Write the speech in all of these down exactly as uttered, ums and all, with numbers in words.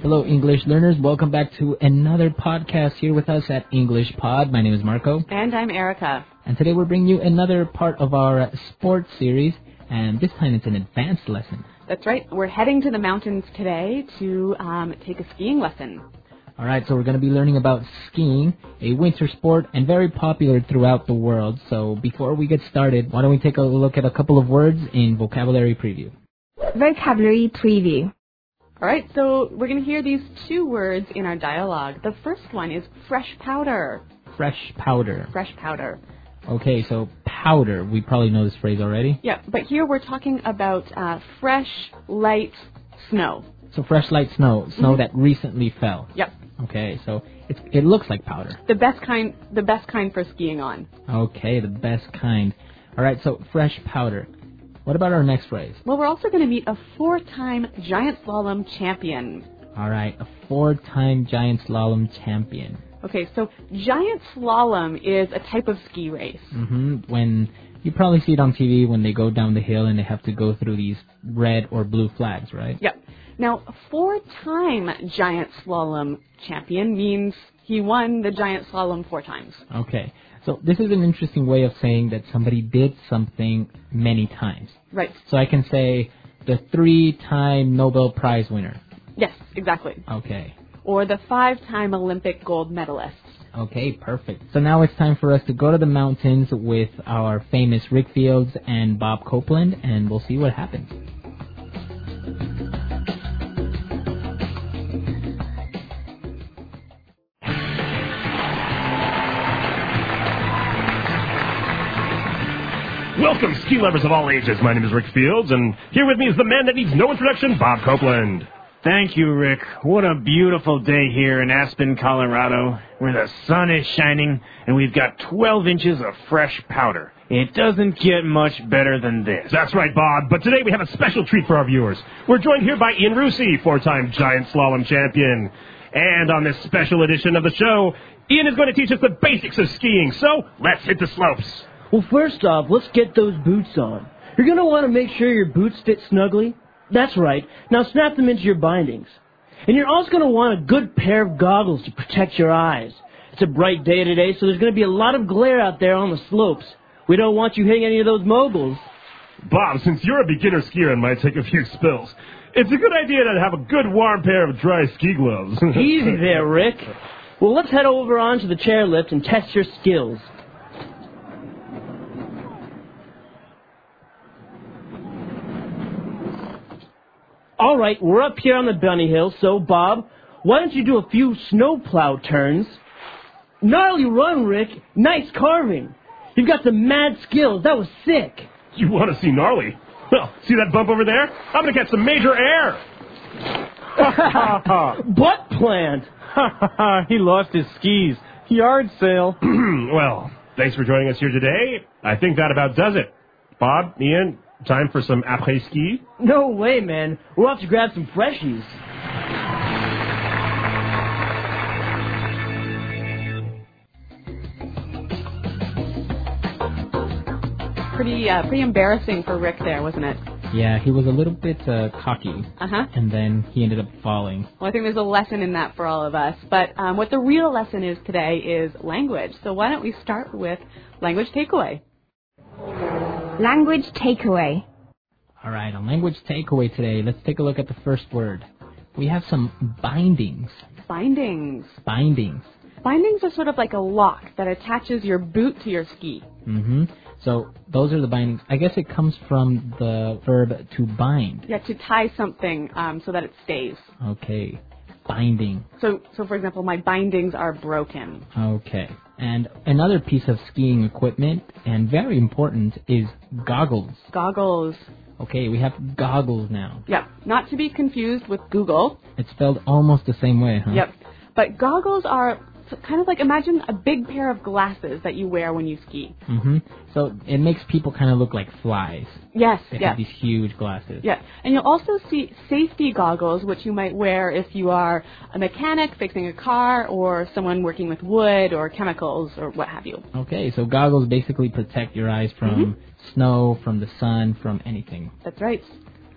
Hello, English learners. Welcome back to another podcast here with us at English Pod. My name is Marco. And I'm Erica. And today we're bringing you another part of our sports series, and this time it's an advanced lesson. That's right. We're heading to the mountains today to um, take a skiing lesson. All right, so we're going to be learning about skiing, a winter sport, and very popular throughout the world. So before we get started, why don't we take a look at a couple of words in Vocabulary Preview. Vocabulary Preview. All right, so we're going to hear these two words in our dialogue. The first one is fresh powder. Fresh powder. Fresh powder. Okay, so powder. We probably know this phrase already. Yeah, but here we're talking about uh, fresh, light snow. So fresh, light snow, snow Mm-hmm. that recently fell. Yep. Okay, so it, it looks like powder. The best kind, the best kind for skiing on. Okay, the best kind. All right, so fresh powder. What about our next phrase? Well, we're also going to meet a four-time giant slalom champion. All right, a four-time giant slalom champion. Okay, so giant slalom is a type of ski race. Mm-hmm. When you probably see it on T V when they go down the hill and they have to go through these red or blue flags, right? Yep. Now, a four-time giant slalom champion means he won the giant slalom four times. Okay. So this is an interesting way of saying that somebody did something many times. Right. So I can say the three-time Nobel Prize winner. Yes, exactly. Okay. Or the five-time Olympic gold medalist. Okay, perfect. So now it's time for us to go to the mountains with our famous Rick Fields and Bob Copeland, and we'll see what happens. Welcome, ski lovers of all ages. My name is Rick Fields, and here with me is the man that needs no introduction, Bob Copeland. Thank you, Rick. What a beautiful day here in Aspen, Colorado, where the sun is shining and we've got twelve inches of fresh powder. It doesn't get much better than this. That's right, Bob, but today we have a special treat for our viewers. We're joined here by Ian Rusi, four-time giant slalom champion. And on this special edition of the show, Ian is going to teach us the basics of skiing, so let's hit the slopes. Well, first off, let's get those boots on. You're going to want to make sure your boots fit snugly. That's right. Now snap them into your bindings. And you're also going to want a good pair of goggles to protect your eyes. It's a bright day today, so there's going to be a lot of glare out there on the slopes. We don't want you hitting any of those moguls. Bob, since you're a beginner skier and might take a few spills, it's a good idea to have a good warm pair of dry ski gloves. Easy there, Rick. Well, let's head over onto the chairlift and test your skills. All right, we're up here on the bunny hill, so, Bob, why don't you do a few snowplow turns? Gnarly run, Rick. Nice carving. You've got some mad skills. That was sick. You want to see gnarly? Well, see that bump over there? I'm going to catch some major air. Butt plant. He lost his skis. Yard sale. Well, thanks for joining us here today. I think that about does it. Bob, Ian, time for some après-ski? No way, man. We'll have to grab some freshies. Pretty, uh, pretty embarrassing for Rick there, wasn't it? Yeah, he was a little bit uh, cocky, Uh-huh. and then he ended up falling. Well, I think there's a lesson in that for all of us. But um, what the real lesson is today is language. So why don't we start with language takeaway? Language takeaway. All right, on language takeaway today, let's take a look at the first word. We have some bindings. Bindings. Bindings. Bindings are sort of like a lock that attaches your boot to your ski. Mm-hmm. So those are the bindings. I guess it comes from the verb to bind. You have to tie something um, so that it stays. Okay. Binding. So, so for example, my bindings are broken. Okay. And another piece of skiing equipment, and very important, is goggles. Goggles. Okay, we have goggles now. Yep. Not to be confused with Google. It's spelled almost the same way, huh? Yep. But goggles are kind of like, imagine a big pair of glasses that you wear when you ski. Mm-hmm. So it makes people kind of look like flies. Yes, They yes. have these huge glasses. Yeah, and you'll also see safety goggles, which you might wear if you are a mechanic fixing a car or someone working with wood or chemicals or what have you. Okay, so goggles basically protect your eyes from Mm-hmm. snow, from the sun, from anything. That's right.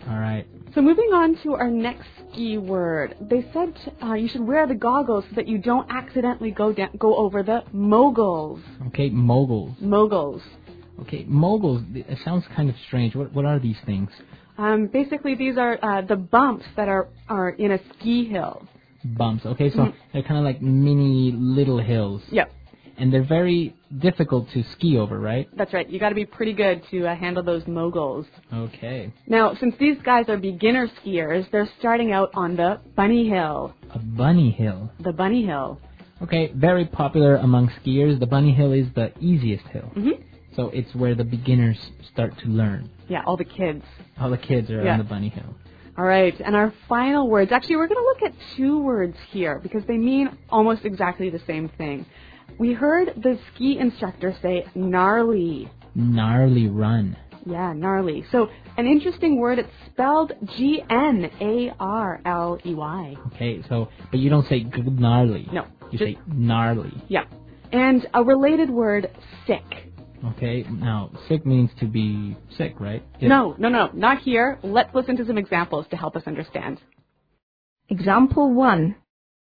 All right. So moving on to our next ski word. They said uh, you should wear the goggles so that you don't accidentally go down, go over the moguls. Okay, moguls. Moguls. Okay, moguls. It sounds kind of strange. What what are these things? Um, basically, these are uh, the bumps that are, are in a ski hill. Bumps. Okay, so Mhm. they're kind of like mini little hills. Yep, And they're very difficult to ski over, right? that's right. You got to be pretty good to uh, handle those moguls. Okay. Now, since these guys are beginner skiers, they're starting out on the bunny hill. A bunny hill. The bunny hill. Okay, very popular among skiers. The bunny hill is the easiest hill. hmm So it's where the beginners start to learn. Yeah, all the kids. All the kids are Yeah. on the bunny hill. All right, and our final words. Actually, we're going to look at two words here because they mean almost exactly the same thing. We heard the ski instructor say gnarly. Gnarly run. Yeah, gnarly. So an interesting word. It's spelled G N A R L E Y. Okay, so, but you don't say g- gnarly. No, You just- say gnarly. Yeah. And a related word, sick. Okay, now, sick means to be sick, right? It- No, no, no, not here. Let's listen to some examples to help us understand. Example one.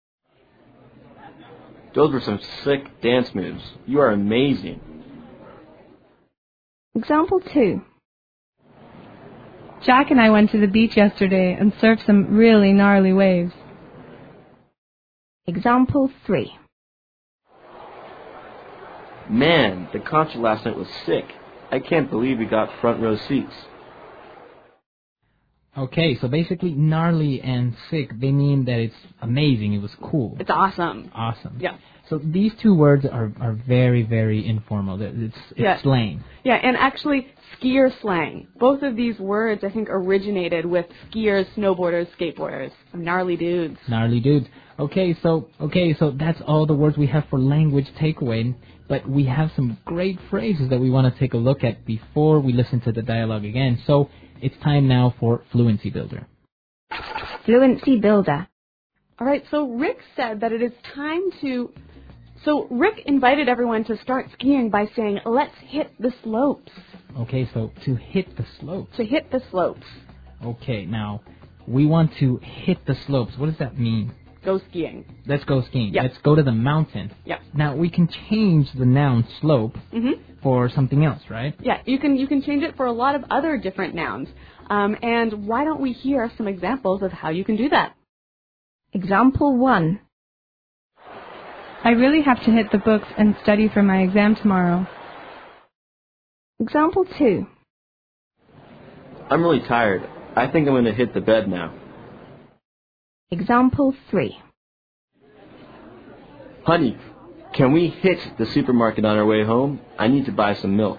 Those were some sick dance moves. You are amazing. Example two. Jack and I went to the beach yesterday and surfed some really gnarly waves. Example three. Man, the concert last night was sick. I can't believe we got front row seats. Okay, so basically gnarly and sick, they mean that it's amazing, it was cool. It's awesome. Awesome. Yeah. So these two words are, are very, very informal. It's, it's Yeah. slang. Yeah, and actually, skier slang. Both of these words, I think, originated with skiers, snowboarders, skateboarders. Gnarly dudes. Gnarly dudes. Okay, so okay, so that's all the words we have for language takeaway. But we have some great phrases that we want to take a look at before we listen to the dialogue again. So it's time now for Fluency Builder. Fluency Builder. All right, so Rick said that it is time to... So Rick invited everyone to start skiing by saying, let's hit the slopes. Okay, so to hit the slopes. To hit the slopes. Okay, now we want to hit the slopes. What does that mean? Go skiing. Let's go skiing. Yep. Let's go to the mountain. Yep. Now we can change the noun slope Mm-hmm. for something else, right? Yeah, you can you can change it for a lot of other different nouns. Um, and why don't we hear some examples of how you can do that? Example one. I really have to hit the books and study for my exam tomorrow. Example two. I'm really tired. I think I'm going to hit the bed now. Example three. Honey, can we hit the supermarket on our way home? I need to buy some milk.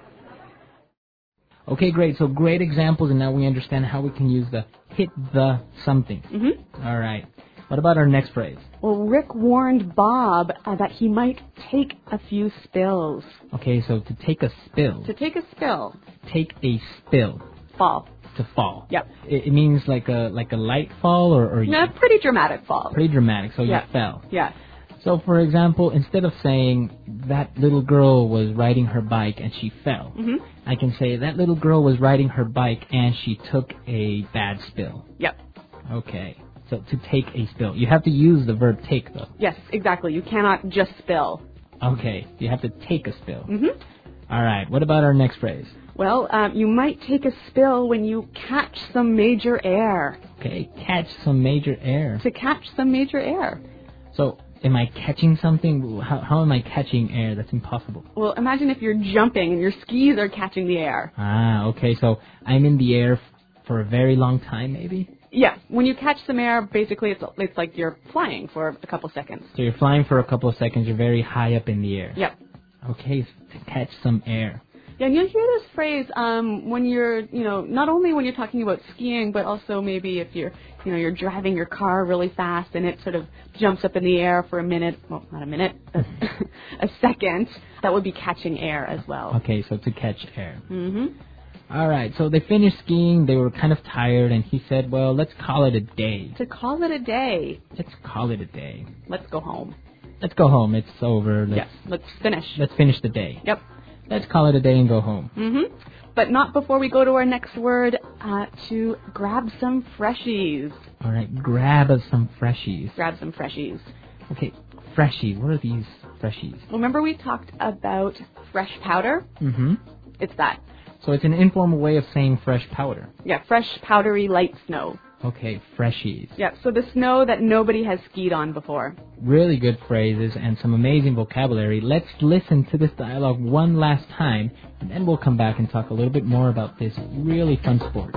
Okay, great. So great examples, and now we understand how we can use the hit the something. Mm-hmm. All right. What about our next phrase? Well, Rick warned Bob uh, that he might take a few spills. Okay, so to take a spill. To take a spill. Take a spill. Fall. To fall. Yep. It, it means like a like a light fall, or, or No, pretty dramatic fall. pretty dramatic. So Yeah. you fell. Yeah. So, for example, instead of saying that little girl was riding her bike and she fell, Mm-hmm. I can say that little girl was riding her bike and she took a bad spill. Yep. Okay. So to take a spill, you have to use the verb take though. Yes, exactly. You cannot just spill. Okay. You have to take a spill. Mm-hmm. All right. What about our next phrase? Well, um, you might take a spill when you catch some major air. Okay. Catch some major air. To catch some major air. So, am I catching something? How, how am I catching air? That's impossible. Well, imagine if you're jumping and your skis are catching the air. Ah, okay. So I'm in the air f- for a very long time, maybe? Yeah, when you catch some air, basically it's it's like you're flying for a couple seconds. So you're flying for a couple of seconds. You're very high up in the air. Yep. Okay, so to catch some air. Yeah, and you'll hear this phrase um, when you're, you know, not only when you're talking about skiing, but also maybe if you're, you know, you're driving your car really fast and it sort of jumps up in the air for a minute, well, not a minute, a, a second. That would be catching air as well. Okay, so to catch air. Mm-hmm. All right, so they finished skiing. They were kind of tired, and he said, well, let's call it a day. To call it a day, Let's call it a day. let's go home. Let's go home. It's over. Let's, Yes, let's finish. let's finish the day. Yep. Let's call it a day and go home. Mm-hmm. but not before we go to our next word, uh, to grab some freshies. All right, grab us some freshies. Grab some freshies. Okay, freshies. What are these freshies? Well, remember we talked about fresh powder? Mm-hmm. It's that. So it's an informal way of saying fresh powder. Yeah, fresh, powdery, light snow. Okay, freshies. Yeah, so the snow that nobody has skied on before. Really good phrases and some amazing vocabulary. Let's listen to this dialogue one last time, and then we'll come back and talk a little bit more about this really fun sport.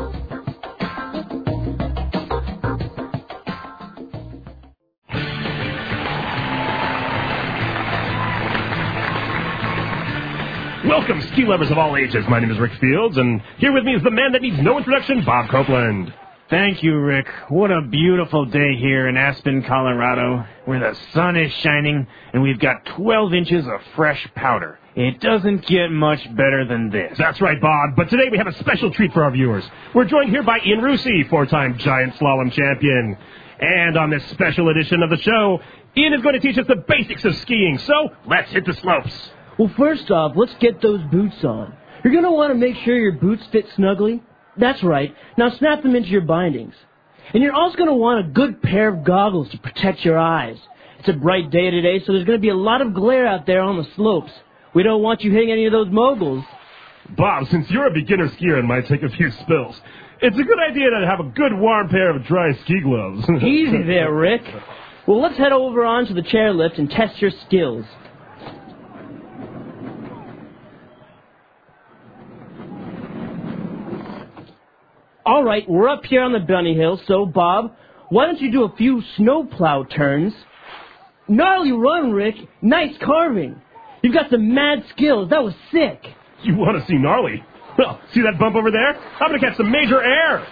Welcome, ski lovers of all ages. My name is Rick Fields, and here with me is the man that needs no introduction, Bob Copeland. Thank you, Rick. What a beautiful day here in Aspen, Colorado, where the sun is shining and we've got twelve inches of fresh powder. It doesn't get much better than this. That's right, Bob. But today we have a special treat for our viewers. We're joined here by Ian Rusi, four-time giant slalom champion. And on this special edition of the show, Ian is going to teach us the basics of skiing. So let's hit the slopes. Well, first off, let's get those boots on. You're going to want to make sure your boots fit snugly. That's right. Now snap them into your bindings. And you're also going to want a good pair of goggles to protect your eyes. It's a bright day today, so there's going to be a lot of glare out there on the slopes. We don't want you hitting any of those moguls. Bob, since you're a beginner skier and might take a few spills, it's a good idea to have a good warm pair of dry ski gloves. Easy there, Rick. Well, let's head over onto the chairlift and test your skills. All right, we're up here on the bunny hill, so, Bob, why don't you do a few snowplow turns? Gnarly run, Rick. Nice carving. You've got some mad skills. That was sick. You want to see gnarly? Well, see that bump over there? I'm going to catch some major air.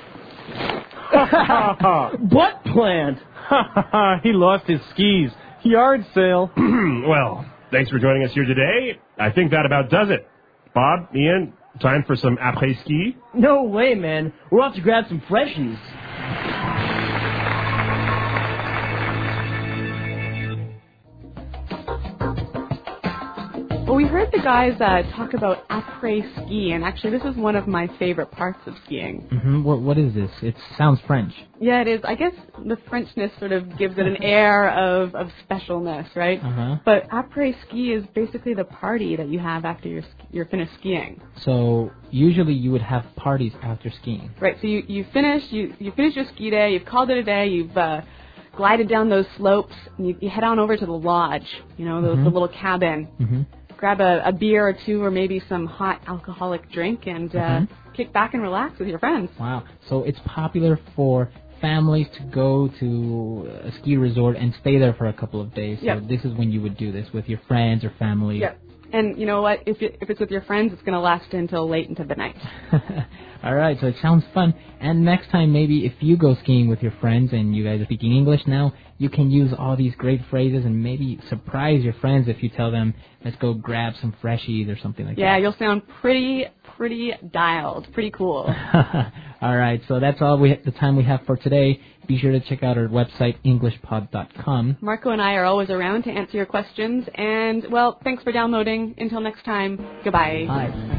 Butt plant. He lost his skis. Yard sale. Well, thanks for joining us here today. I think that about does it. Bob, Ian, time for some après-ski? No way, man. We're off to grab some freshies. Well, we heard the guys uh, talk about après-ski, and actually this is one of my favorite parts of skiing. Mm-hmm. What, what is this? It sounds French. Yeah, it is. I guess the Frenchness sort of gives it an air of, of specialness, right? Uh-huh. But après-ski is basically the party that you have after you're, you're finished skiing. So usually you would have parties after skiing. Right, so you, you finish you, you finish your ski day, you've called it a day, you've uh, glided down those slopes, and you, you head on over to the lodge, you know, the, Mm-hmm. the little cabin. Mm-hmm. Grab a, a beer or two or maybe some hot alcoholic drink and uh, Mm-hmm. kick back and relax with your friends. Wow. So it's popular for families to go to a ski resort and stay there for a couple of days. So Yep. this is when you would do this with your friends or family. Yep. And you know what? If, it, if it's with your friends, it's going to last until late into the night. All right, so it sounds fun. And next time, maybe if you go skiing with your friends and you guys are speaking English now, you can use all these great phrases and maybe surprise your friends if you tell them, let's go grab some freshies or something like Yeah, that. you'll sound pretty, pretty dialed. Pretty cool. All right, so that's all we the time we have for today. Be sure to check out our website, english pod dot com. Marco and I are always around to answer your questions. And, well, thanks for downloading. Until next time, goodbye. Bye.